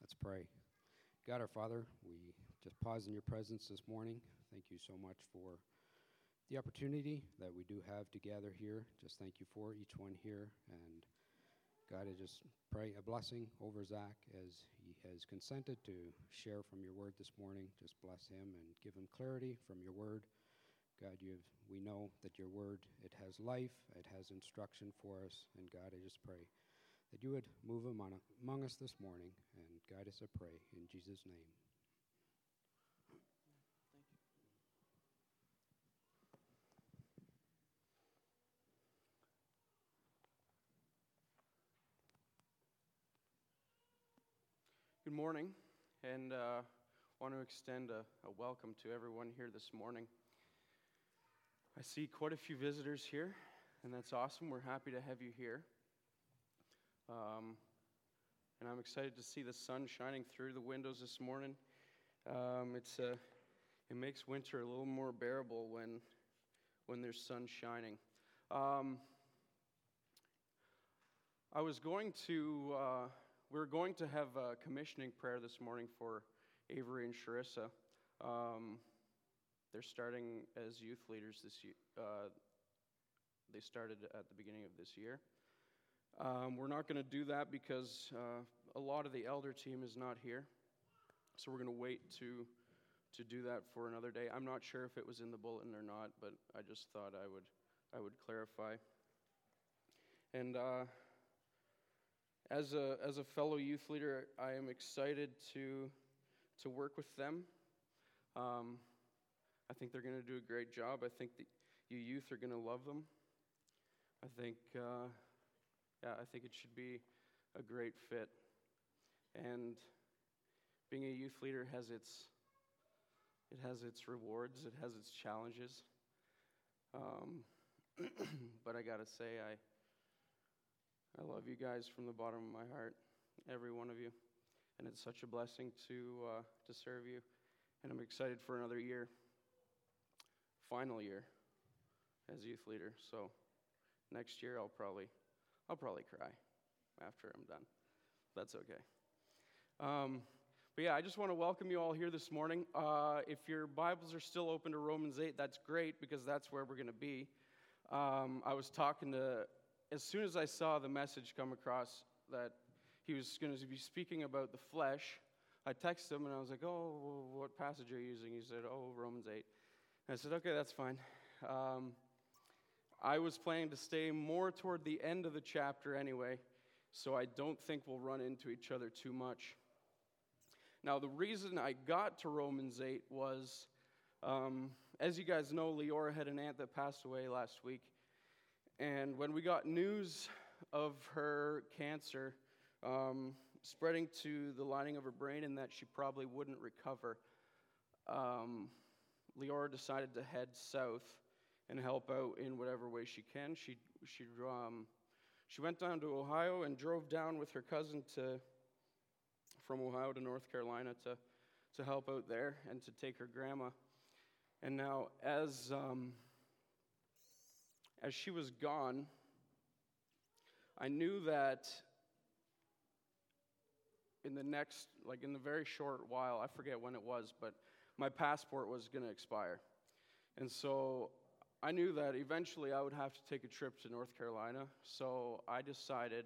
Let's pray. God our Father, we just pause in your presence this morning. Thank you so much for the opportunity that we do have to gather here. Just thank you for each one here. And God, I just pray a blessing over Zach as he has consented to share from your word this morning. Just bless him and give him clarity from your word. God, we know that your word, it has life, it has instruction for us. And God, I just pray that you would move among us this morning and guide us, I pray, in Jesus' name. Good morning, and want to extend a welcome to everyone here this morning. I see quite a few visitors here, and that's awesome. We're happy to have you here. And I'm excited to see the sun shining through the windows this morning. It makes winter a little more bearable when there's sun shining. We were going to have a commissioning prayer this morning for Avery and Sharissa. They're starting as youth leaders this year. They started at the beginning of this year. We're not going to do that because a lot of the elder team is not here. So we're going to wait to do that for another day. I'm not sure if it was in the bulletin or not, but I just thought I would clarify. And as a fellow youth leader, I am excited to work with them. I think they're going to do a great job. I think that you youth are going to love them. I think it should be a great fit. And being a youth leader has its rewards. It has its challenges. But I got to say, I love you guys from the bottom of my heart, every one of you, and it's such a blessing to serve you, and I'm excited for another year, final year, as youth leader. So next year I'll probably cry after I'm done. That's okay. But yeah, I just want to welcome you all here this morning. If your Bibles are still open to Romans 8, that's great because that's where we're going to be. I was talking to. As soon as I saw the message come across that he was going to be speaking about the flesh, I texted him and I was like, oh, what passage are you using? He said, Romans 8. And I said, okay, that's fine. I was planning to stay more toward the end of the chapter anyway, so I don't think we'll run into each other too much. Now, the reason I got to Romans 8 was, as you guys know, Leora had an aunt that passed away last week. And when we got news of her cancer spreading to the lining of her brain and that she probably wouldn't recover, Leora decided to head south and help out in whatever way she can. She went down to Ohio and drove down with her cousin from Ohio to North Carolina to help out there and to take her grandma. And now, as she was gone, I knew that in the very short while, I forget when it was, but my passport was going to expire. And so I knew that eventually I would have to take a trip to North Carolina. So I decided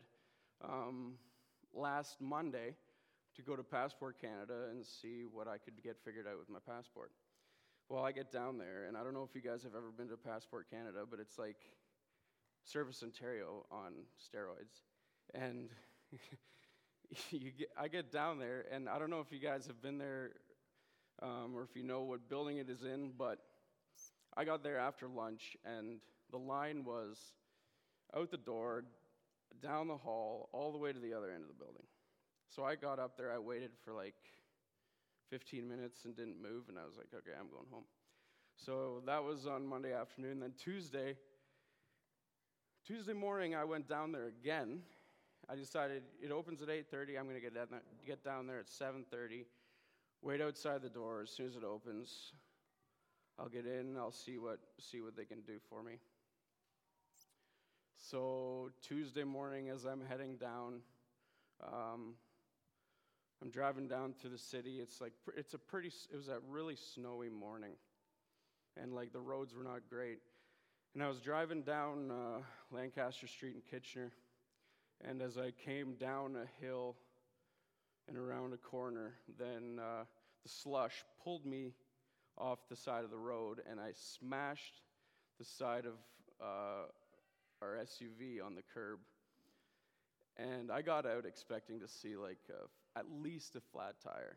last Monday to go to Passport Canada and see what I could get figured out with my passport. Well, I get down there, and I don't know if you guys have ever been to Passport Canada, but it's like Service Ontario on steroids. And I get down there, and I don't know if you guys have been there or if you know what building it is in, but I got there after lunch, and the line was out the door, down the hall, all the way to the other end of the building. So I got up there, I waited for like 15 minutes and didn't move, and I was like, okay, I'm going home. So that was on Monday afternoon. Then Tuesday morning, I went down there again. I decided it opens at 8:30. I'm going to get down there at 7:30, wait outside the door. As soon as it opens, I'll get in, I'll see what they can do for me. So Tuesday morning, as I'm heading down, I'm driving down through the city. It was a really snowy morning, and like the roads were not great. And I was driving down Lancaster Street in Kitchener, and as I came down a hill and around a corner, then the slush pulled me off the side of the road, and I smashed the side of our SUV on the curb. And I got out expecting to see at least a flat tire.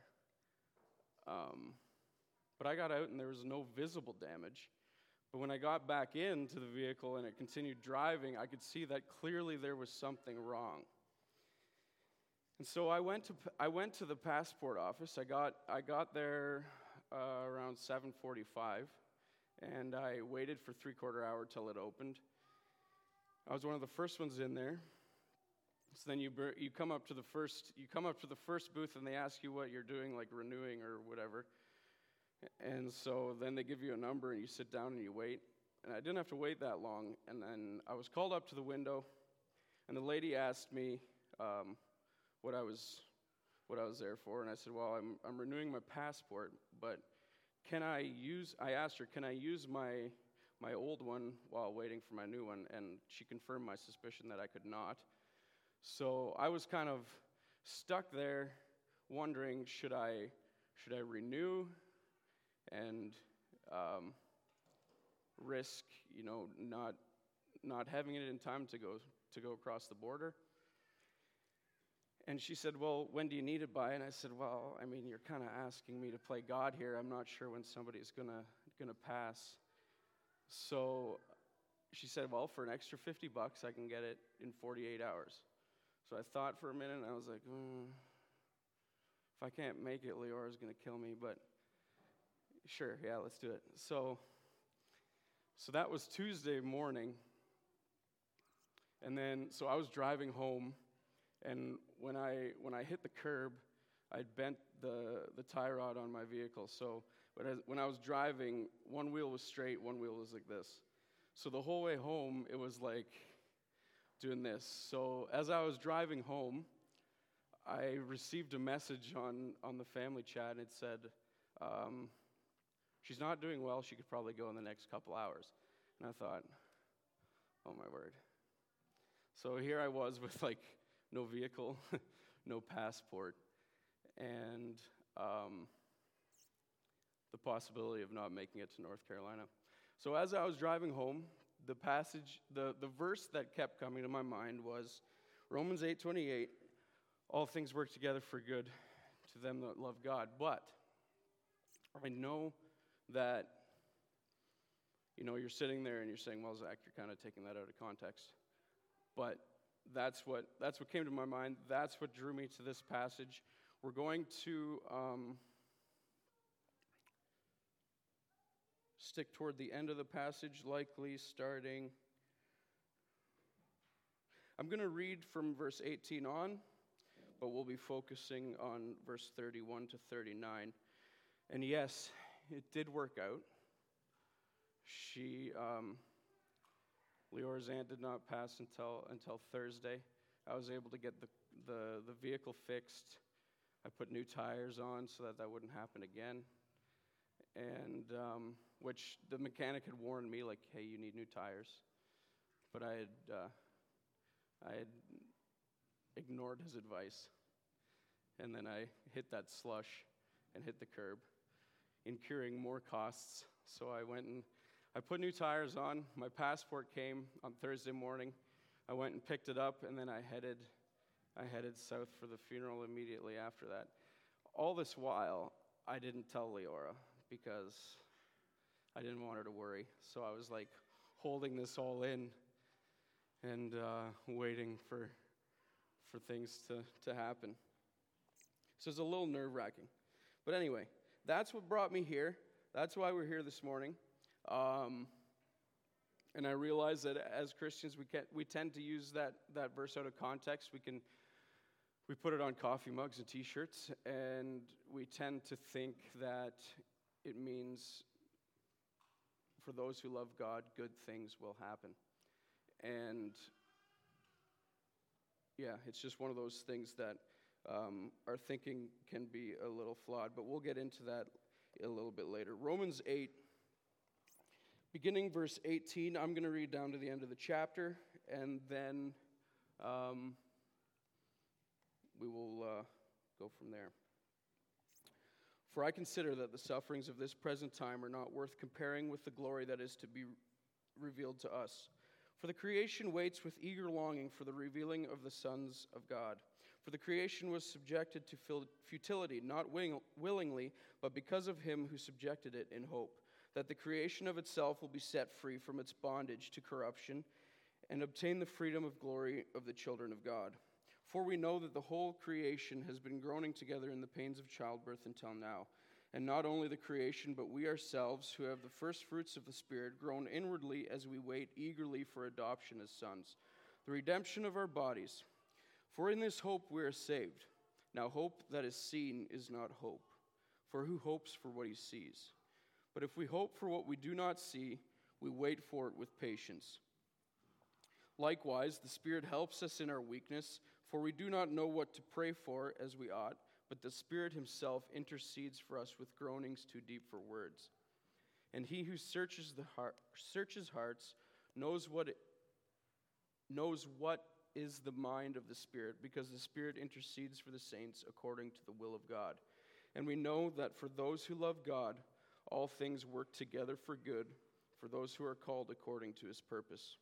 But I got out and there was no visible damage. But when I got back into the vehicle and it continued driving, I could see that clearly there was something wrong. And so I went to the passport office. I got there around 7:45, and I waited for 3/4 hour till it opened. I was one of the first ones in there. So then you come up to the first booth and they ask you what you're doing, like renewing or whatever. And so then they give you a number and you sit down and you wait. And I didn't have to wait that long. And then I was called up to the window, and the lady asked me what I was there for. And I said, well, I'm renewing my passport, but I asked her, can I use my old one while waiting for my new one? And she confirmed my suspicion that I could not. So I was kind of stuck there wondering, should I renew and risk, not having it in time to go across the border? And she said, well, when do you need it by? And I said, well, I mean, you're kind of asking me to play God here. I'm not sure when somebody's gonna pass. So she said, well, for an extra $50, I can get it in 48 hours. So I thought for a minute, and I was like, if I can't make it, Leora's going to kill me, but sure, yeah, let's do it. So that was Tuesday morning, and then, so I was driving home, and when I hit the curb, I bent the tie rod on my vehicle. So when I was driving, one wheel was straight, one wheel was like this. So the whole way home, it was like doing this. So as I was driving home, I received a message on the family chat, and it said, she's not doing well, she could probably go in the next couple hours. And I thought, oh my word. So here I was with no vehicle, no passport, and the possibility of not making it to North Carolina. So as I was driving home, the verse that kept coming to my mind was Romans 8:28, all things work together for good to them that love God. But I know that, you're sitting there and you're saying, well, Zach, you're kind of taking that out of context. But that's what came to my mind. That's what drew me to this passage. We're going to stick toward the end of the passage, likely starting. I'm going to read from verse 18 on, but we'll be focusing on verse 31 to 39. And yes, it did work out. Leora's aunt did not pass until Thursday. I was able to get the vehicle fixed. I put new tires on so that wouldn't happen again. And which the mechanic had warned me, hey, you need new tires. But I had ignored his advice. And then I hit that slush and hit the curb, incurring more costs. So I went and I put new tires on. My passport came on Thursday morning. I went and picked it up, and then I headed south for the funeral immediately after that. All this while, I didn't tell Leora because I didn't want her to worry. So I was holding this all in and waiting for things to happen. So it's a little nerve-wracking. But anyway, that's what brought me here. That's why we're here this morning. And I realize that as Christians, we tend to use that verse out of context. We put it on coffee mugs and T-shirts, and we tend to think that it means for those who love God, good things will happen. And yeah, it's just one of those things that our thinking can be a little flawed, but we'll get into that a little bit later. Romans 8, beginning verse 18, I'm going to read down to the end of the chapter, and then we will go from there. For I consider that the sufferings of this present time are not worth comparing with the glory that is to be revealed to us. For the creation waits with eager longing for the revealing of the sons of God. For the creation was subjected to futility, not willingly, but because of him who subjected it in hope, that the creation of itself will be set free from its bondage to corruption and obtain the freedom of glory of the children of God. For we know that the whole creation has been groaning together in the pains of childbirth until now. And not only the creation, but we ourselves, who have the first fruits of the Spirit, groan inwardly as we wait eagerly for adoption as sons, the redemption of our bodies. For in this hope we are saved. Now hope that is seen is not hope. For who hopes for what he sees? But if we hope for what we do not see, we wait for it with patience. Likewise, the Spirit helps us in our weakness, for we do not know what to pray for as we ought, but the Spirit himself intercedes for us with groanings too deep for words. And he who searches hearts knows what is the mind of the Spirit, because the Spirit intercedes for the saints according to the will of God. And we know that for those who love God, all things work together for good, for those who are called according to his purpose.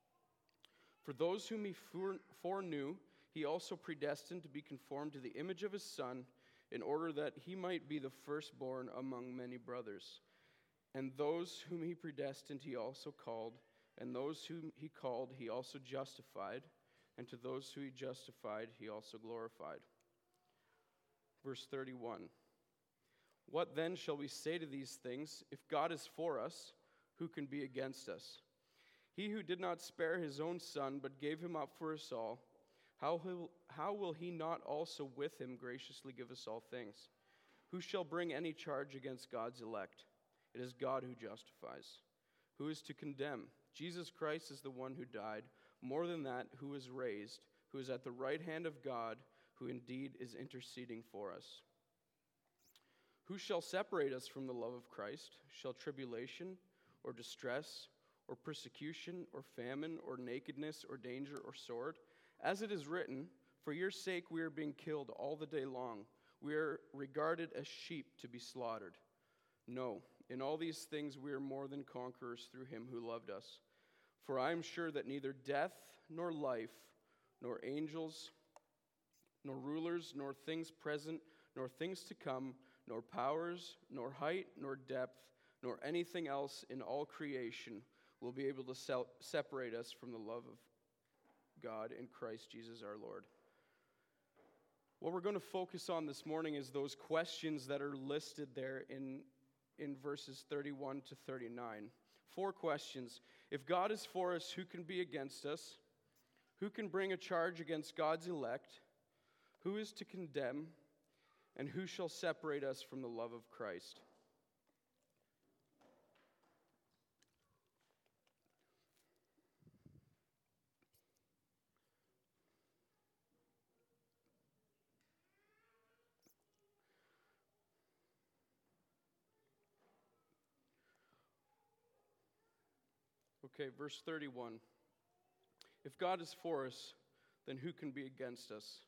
For those whom he foreknew, he also predestined to be conformed to the image of his Son, in order that he might be the firstborn among many brothers. And those whom he predestined, he also called. And those whom he called, he also justified. And to those who he justified, he also glorified. Verse 31. What then shall we say to these things? If God is for us, who can be against us? He who did not spare his own Son, but gave him up for us all, how will he not also with him graciously give us all things? Who shall bring any charge against God's elect? It is God who justifies. Who is to condemn? Jesus Christ is the one who died, more than that, who is raised, who is at the right hand of God, who indeed is interceding for us. Who shall separate us from the love of Christ? Shall tribulation, or distress, or persecution, or famine, or nakedness, or danger, or sword? As it is written, for your sake we are being killed all the day long. We are regarded as sheep to be slaughtered. No, in all these things we are more than conquerors through him who loved us. For I am sure that neither death, nor life, nor angels, nor rulers, nor things present, nor things to come, nor powers, nor height, nor depth, nor anything else in all creation will be able to separate us from the love of God in Christ Jesus our Lord. What we're going to focus on this morning is those questions that are listed there in verses 31 to 39. 4 questions. If God is for us, who can be against us? Who can bring a charge against God's elect? Who is to condemn? And who shall separate us from the love of Christ? Okay, verse 31. If God is for us, then who can be against us?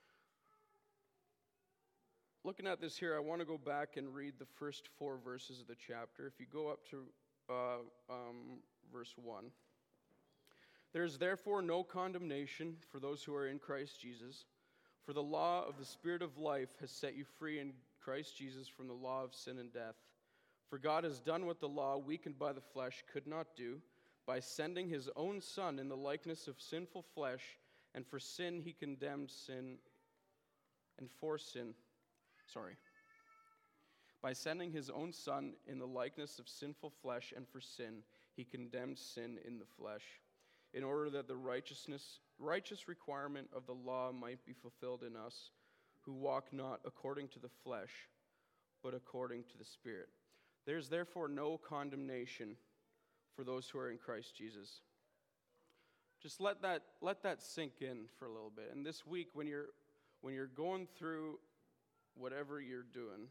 Looking at this here, I want to go back and read the first 4 verses of the chapter. If you go up to verse 1. There is therefore no condemnation for those who are in Christ Jesus, for the law of the Spirit of life has set you free in Christ Jesus from the law of sin and death. For God has done what the law, weakened by the flesh, could not do, by sending his own Son in the likeness of sinful flesh, and for sin he condemned sin, and for sin, by sending his own Son in the likeness of sinful flesh, and for sin he condemned sin in the flesh, in order that the righteous requirement of the law might be fulfilled in us, who walk not according to the flesh, but according to the Spirit. There is therefore no condemnation for those who are in Christ Jesus. Just let that sink in for a little bit. And this week, when you're when you're going through whatever you're doing,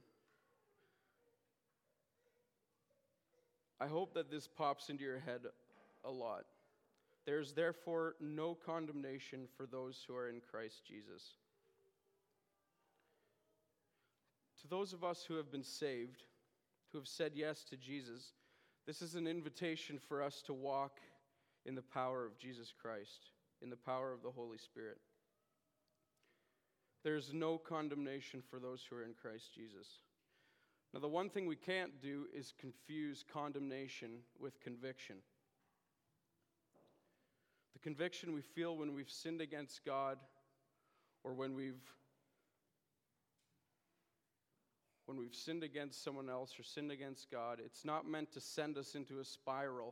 I hope that this pops into your head a lot. There's therefore no condemnation for those who are in Christ Jesus. To those of us who have been saved, who have said yes to Jesus, this is an invitation for us to walk in the power of Jesus Christ, in the power of the Holy Spirit. There's no condemnation for those who are in Christ Jesus. Now, the one thing we can't do is confuse condemnation with conviction. The conviction we feel when we've sinned against God, or when we've sinned against someone else or sinned against God, it's not meant to send us into a spiral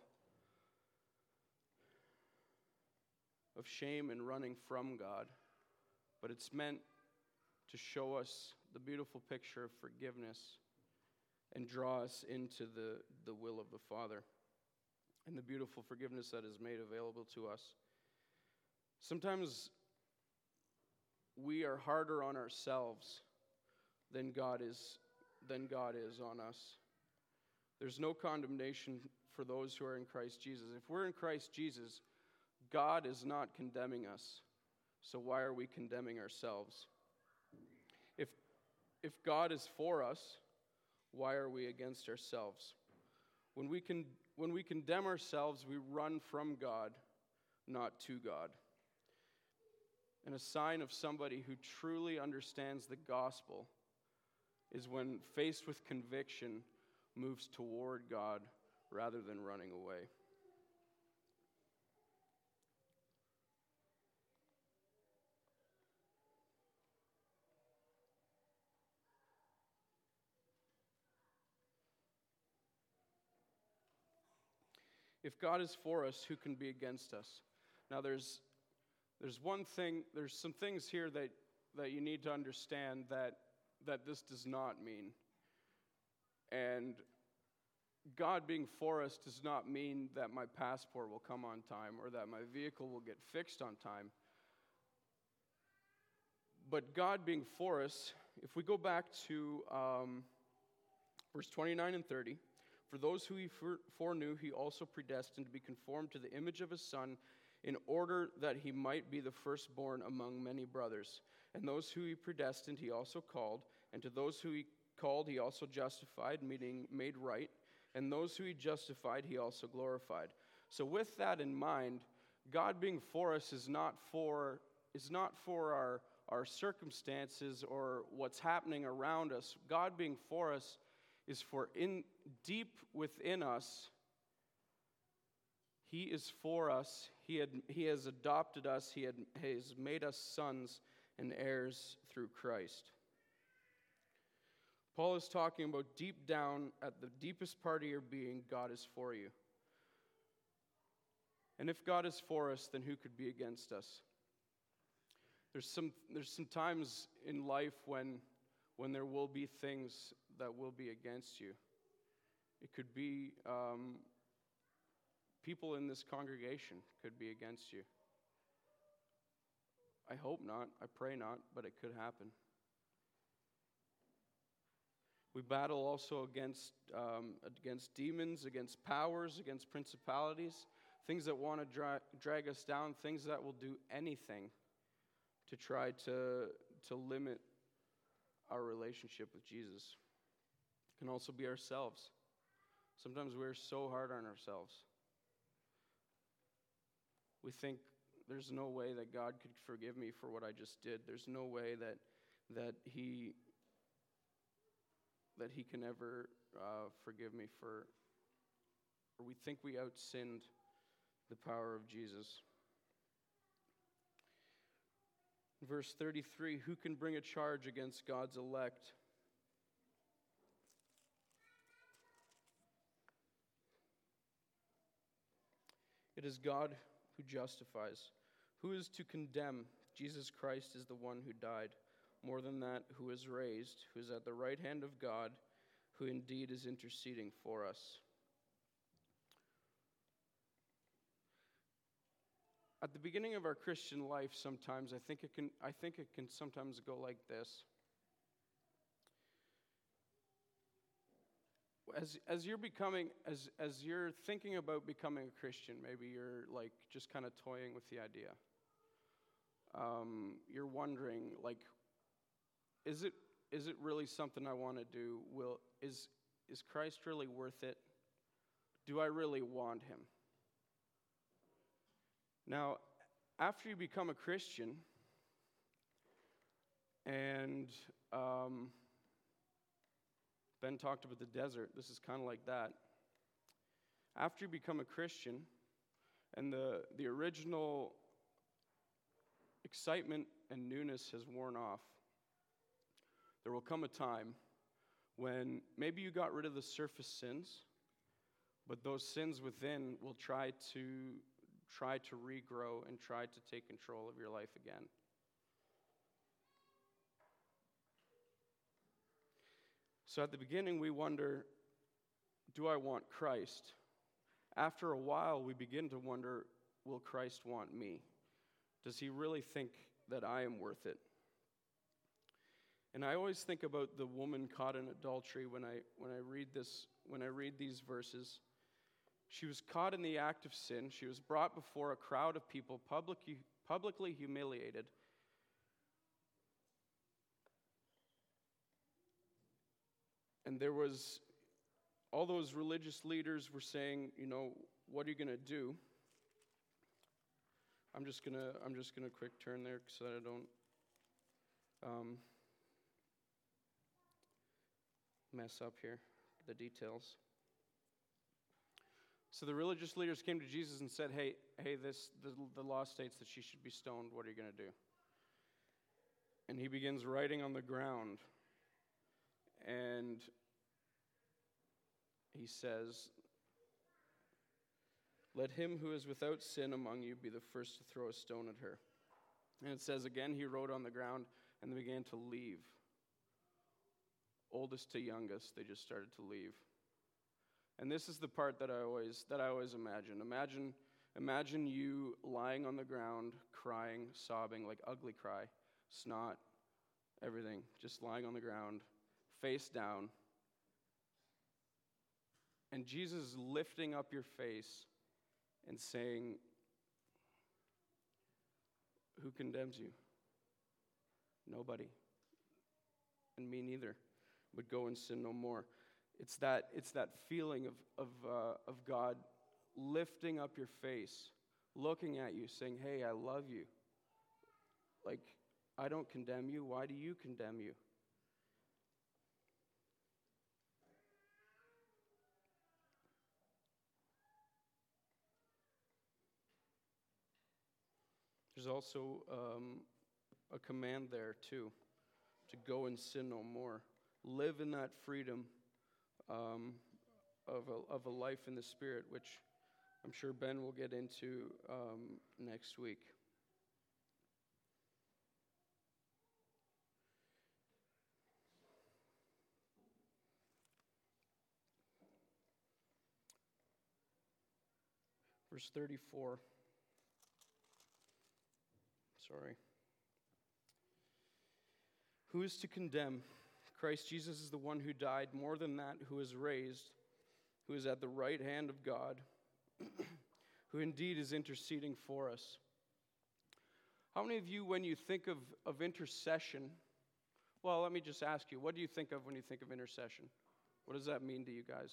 of shame and running from God, but it's meant to show us the beautiful picture of forgiveness and draw us into the will of the Father and the beautiful forgiveness that is made available to us. Sometimes we are harder on ourselves than God is on us. There's no condemnation for those who are in Christ Jesus. If we're in Christ Jesus, God is not condemning us. So why are we condemning ourselves? If God is for us, why are we against ourselves? When we condemn ourselves, we run from God, not to God. And a sign of somebody who truly understands the gospel is when faced with conviction, moves toward God rather than running away. If God is for us, who can be against us? Now there's some things here that you need to understand that this does not mean. And God being for us does not mean that my passport will come on time or that my vehicle will get fixed on time. But God being for us, if we go back to verse 29 and 30, for those who he foreknew, he also predestined to be conformed to the image of his Son, in order that he might be the firstborn among many brothers. And those who he predestined, he also called. And to those who he called, he also justified, meaning made right. And those who he justified, he also glorified. So with that in mind, God being for us is not for our circumstances or what's happening around us. God being for us is for deep within us. He is for us. He has adopted us. He has made us sons and heirs through Christ. Paul is talking about deep down at the deepest part of your being, God is for you. And if God is for us, then who could be against us? There's some times in life when there will be things that will be against you. It could be people in this congregation could be against you. I hope not. I pray not, but it could happen. We battle also against demons, against powers, against principalities, things that want to drag us down, things that will do anything to try to limit our relationship with Jesus. It can also be ourselves. Sometimes we're so hard on ourselves. We think there's no way that God could forgive me for what I just did. There's no way that He can ever forgive me for, or we think we out-sinned the power of Jesus. Verse 33, who can bring a charge against God's elect? It is God who justifies. Who is to condemn? Jesus Christ is the one who died. More than that, who is raised, who is at the right hand of God, who indeed is interceding for us. at the beginning of our Christian life, sometimes I think it can sometimes go like this. As you're thinking about becoming a Christian, maybe you're like just kind of toying with the idea. You're wondering, like, is it really something I want to do? Is Christ really worth it? Do I really want him? Now, after you become a Christian, and Ben talked about the desert, this is kind of like that. After you become a Christian, and the original excitement and newness has worn off, there will come a time when maybe you got rid of the surface sins, but those sins within will try to regrow and try to take control of your life again. So at the beginning, we wonder, do I want Christ? After a while, we begin to wonder, will Christ want me? Does he really think that I am worth it? And I always think about the woman caught in adultery when I read these verses. She was caught in the act of sin. She was brought before a crowd of people, publicly humiliated. And there was, all those religious leaders were saying, what are you going to do? I'm just gonna quick turn there so that I don't mess up here the details. So the religious leaders came to Jesus and said, hey, the law states that she should be stoned. What are you going to do? And he begins writing on the ground. And he says, let him who is without sin among you be the first to throw a stone at her. And it says again, he wrote on the ground and they began to leave. Oldest to youngest, they just started to leave. And this is the part that I always imagine. Imagine you lying on the ground, crying, sobbing, like ugly cry, snot, everything, just lying on the ground, face down. And Jesus lifting up your face and saying, who condemns you? Nobody. And me neither. But go and sin no more. It's that feeling of God lifting up your face, looking at you, saying, hey, I love you. Like, I don't condemn you. Why do you condemn you? There's also a command there, too, to go and sin no more. Live in that freedom of a life in the Spirit, which I'm sure Ben will get into next week. Verse 34. Sorry. Who is to condemn? Christ Jesus is the one who died, more than that, who is raised, who is at the right hand of God, who indeed is interceding for us. How many of you, when you think of intercession, well, let me just ask you, what do you think of when you think of intercession? What does that mean to you guys?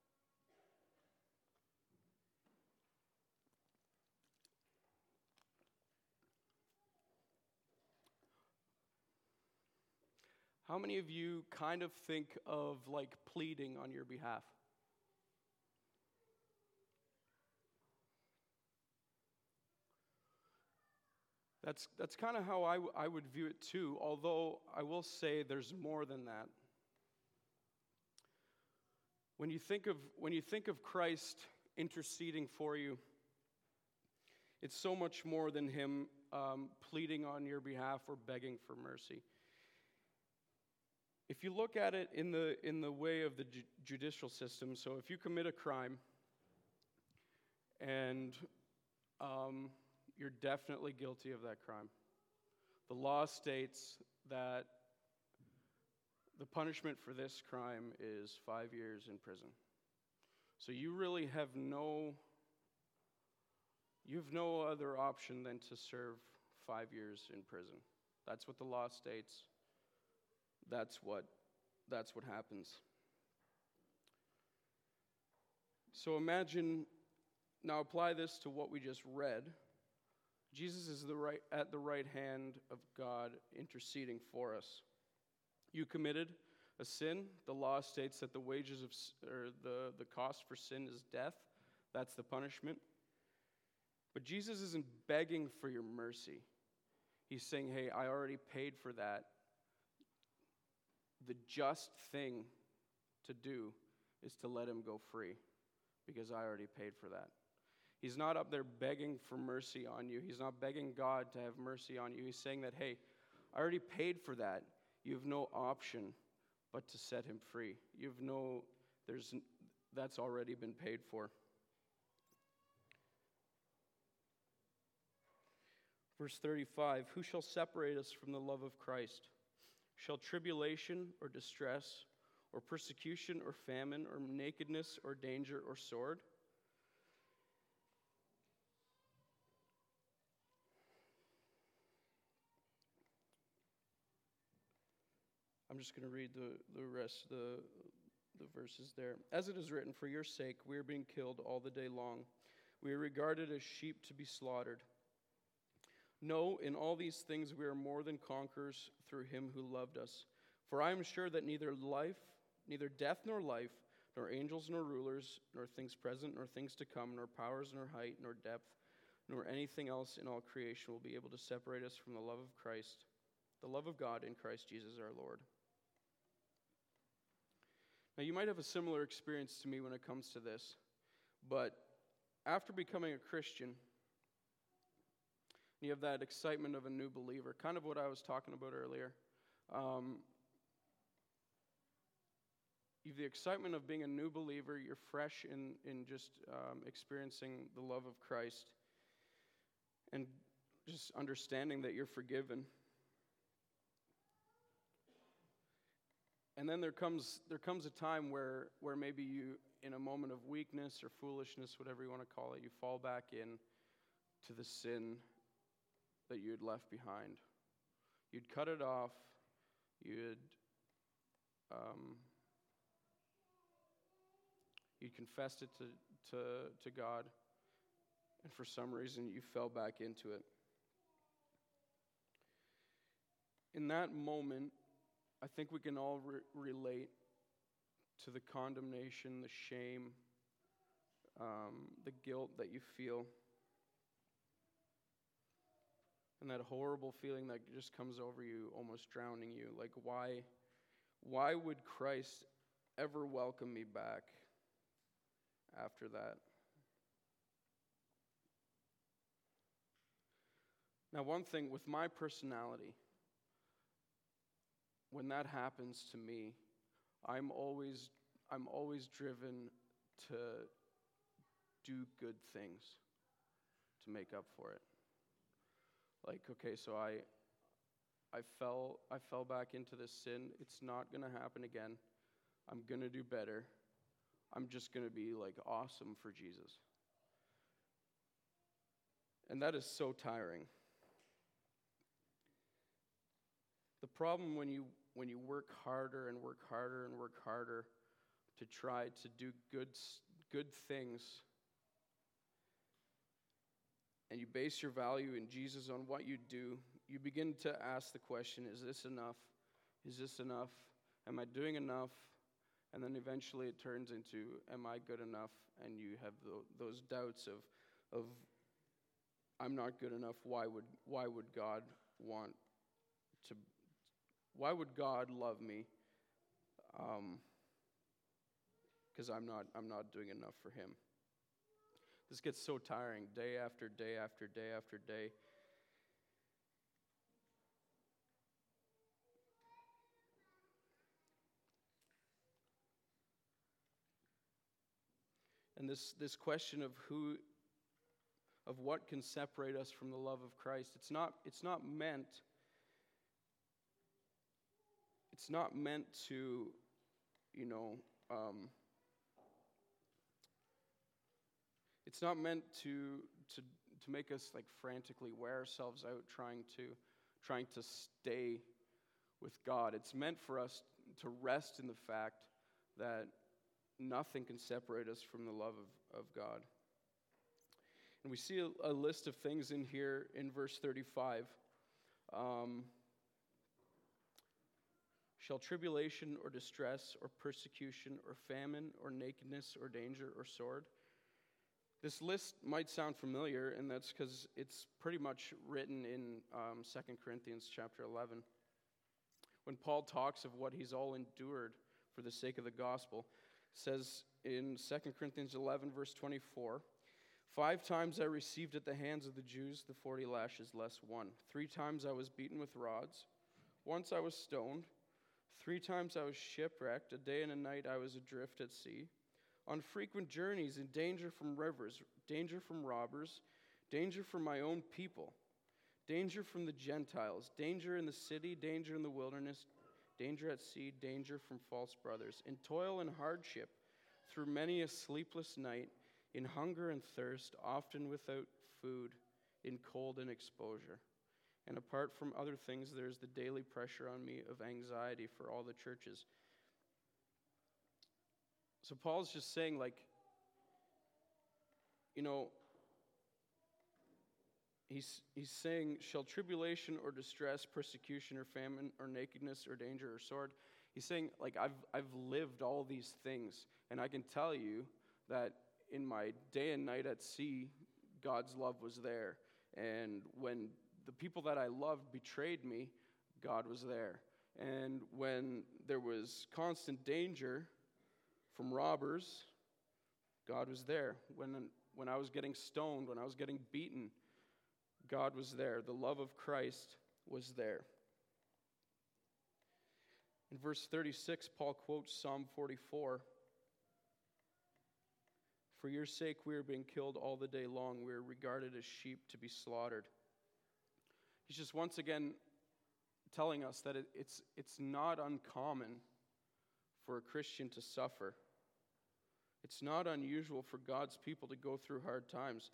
How many of you kind of think of like pleading on your behalf? That's kind of how I would view it too, although I will say there's more than that. When you think of Christ interceding for you, it's so much more than him pleading on your behalf or begging for mercy. If you look at it in the way of the judicial system, so if you commit a crime and you're definitely guilty of that crime. The law states that the punishment for this crime is 5 years in prison. So you really have no other option than to serve 5 years in prison. That's what the law states. That's what happens. So imagine, now apply this to what we just read. Jesus is at the right hand of God interceding for us. You committed a sin. The law states that the wages of, or the cost for sin is death. That's the punishment. But Jesus isn't begging for your mercy. He's saying, hey, I already paid for that. The just thing to do is to let him go free, because I already paid for that. He's not up there begging for mercy on you. He's not begging God to have mercy on you. He's saying that, hey, I already paid for that. You have no option but to set him free. That's already been paid for. Verse 35, who shall separate us from the love of Christ? Shall tribulation or distress or persecution or famine or nakedness or danger or sword? I'm just going to read the rest of the verses there. As it is written, for your sake we are being killed all the day long. We are regarded as sheep to be slaughtered. No, in all these things we are more than conquerors through him who loved us. For I am sure that neither death nor life, nor angels nor rulers, nor things present nor things to come, nor powers nor height nor depth, nor anything else in all creation will be able to separate us from the love of Christ, the love of God in Christ Jesus our Lord. Now, you might have a similar experience to me when it comes to this, but after becoming a Christian, you have that excitement of a new believer, kind of what I was talking about earlier. You have the excitement of being a new believer. You're fresh in just experiencing the love of Christ and just understanding that you're forgiven. And then there comes a time where maybe you, in a moment of weakness or foolishness, whatever you want to call it, you fall back in to the sin that you had left behind. You'd cut it off. You'd confessed it to God, and for some reason you fell back into it. In that moment, I think we can all relate to the condemnation, the shame, the guilt that you feel, and that horrible feeling that just comes over you, almost drowning you. Like, why would Christ ever welcome me back after that? Now, one thing with my personality, when that happens to me, I'm always driven to do good things to make up for it. Like, okay, so I fell back into this sin. It's not going to happen again. I'm going to do better. I'm just going to be like awesome for Jesus. And that is so tiring. The problem when you work harder and work harder and work harder to try to do good things, and you base your value in Jesus on what you do, you begin to ask the question, is this enough? Is this enough? Am I doing enough? And then eventually it turns into, am I good enough? And you have those doubts of I'm not good enough. Why would God want to? Why would God love me? Because I'm not doing enough for him. This gets so tiring, day after day after day after day. And this question of who of what can separate us from the love of Christ. It's not meant to, it's not meant to make us like frantically wear ourselves out trying to stay with God. It's meant for us to rest in the fact that nothing can separate us from the love of God. And we see a list of things in here in verse 35. Shall tribulation or distress or persecution or famine or nakedness or danger or sword? This list might sound familiar, and that's because it's pretty much written in 2 Corinthians chapter 11. When Paul talks of what he's all endured for the sake of the gospel, says in 2 Corinthians 11, verse 24, 5 times I received at the hands of the Jews the 40 lashes less 1. 3 times I was beaten with rods. Once I was stoned. 3 times I was shipwrecked. A day and a night I was adrift at sea. On frequent journeys, in danger from rivers, danger from robbers, danger from my own people, danger from the Gentiles, danger in the city, danger in the wilderness, danger at sea, danger from false brothers, in toil and hardship, through many a sleepless night, in hunger and thirst, often without food, in cold and exposure. And apart from other things, there's the daily pressure on me of anxiety for all the churches. So Paul's just saying, he's saying, shall tribulation or distress, persecution or famine or nakedness or danger or sword? He's saying, I've lived all these things, and I can tell you that in my day and night at sea, God's love was there. And when the people that I loved betrayed me, God was there. And when there was constant danger from robbers, God was there. When I was getting stoned, when I was getting beaten, God was there. The love of Christ was there. In verse 36, Paul quotes Psalm 44. For your sake we are being killed all the day long. We are regarded as sheep to be slaughtered. He's just once again telling us that it's not uncommon for a Christian to suffer. It's not unusual for God's people to go through hard times.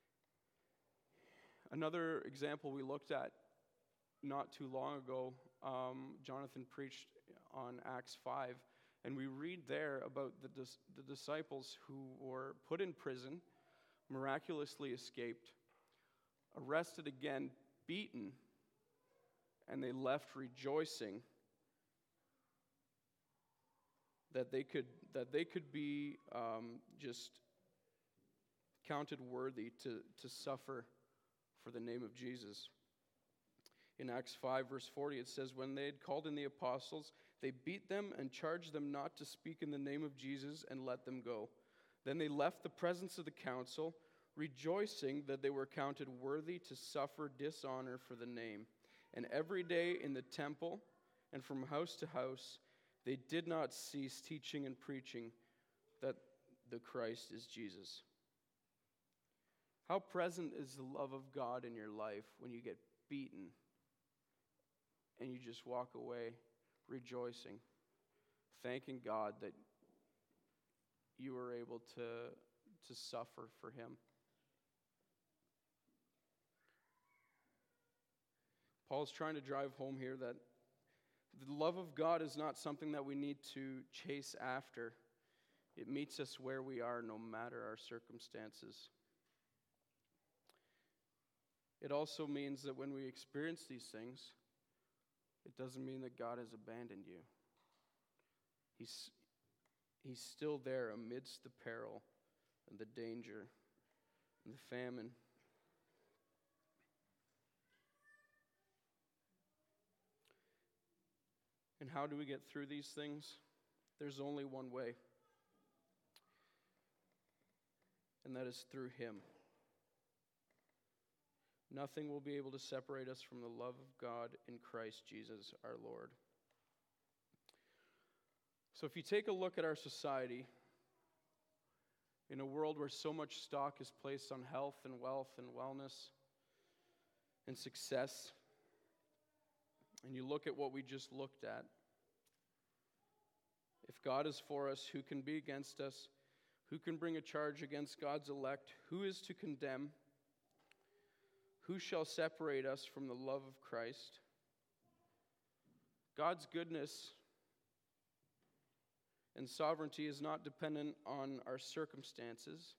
Another example we looked at not too long ago, Jonathan preached on Acts 5, and we read there about the disciples who were put in prison, miraculously escaped, arrested again, beaten, and they left rejoicing that they could be just counted worthy to suffer for the name of Jesus. In Acts 5, verse 40, it says, when they had called in the apostles, they beat them and charged them not to speak in the name of Jesus and let them go. Then they left the presence of the council, rejoicing that they were counted worthy to suffer dishonor for the name. And every day in the temple and from house to house, they did not cease teaching and preaching that the Christ is Jesus. How present is the love of God in your life when you get beaten and you just walk away rejoicing, thanking God that you were able to suffer for Him? Paul's trying to drive home here that the love of God is not something that we need to chase after. It meets us where we are, no matter our circumstances. It also means that when we experience these things, it doesn't mean that God has abandoned you. He's still there amidst the peril and the danger and the famine. And how do we get through these things? There's only one way, and that is through Him. Nothing will be able to separate us from the love of God in Christ Jesus our Lord. So if you take a look at our society, in a world where so much stock is placed on health and wealth and wellness and success, and you look at what we just looked at, if God is for us, who can be against us? Who can bring a charge against God's elect? Who is to condemn? Who shall separate us from the love of Christ? God's goodness and sovereignty is not dependent on our circumstances.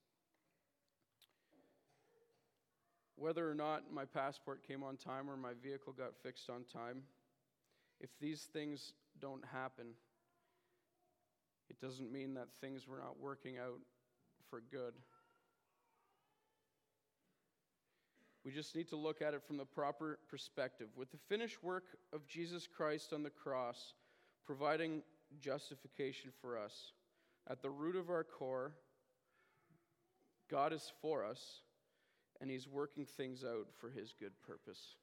Whether or not my passport came on time or my vehicle got fixed on time, if these things don't happen, it doesn't mean that things were not working out for good. We just need to look at it from the proper perspective. With the finished work of Jesus Christ on the cross, providing justification for us, at the root of our core, God is for us, and He's working things out for His good purpose.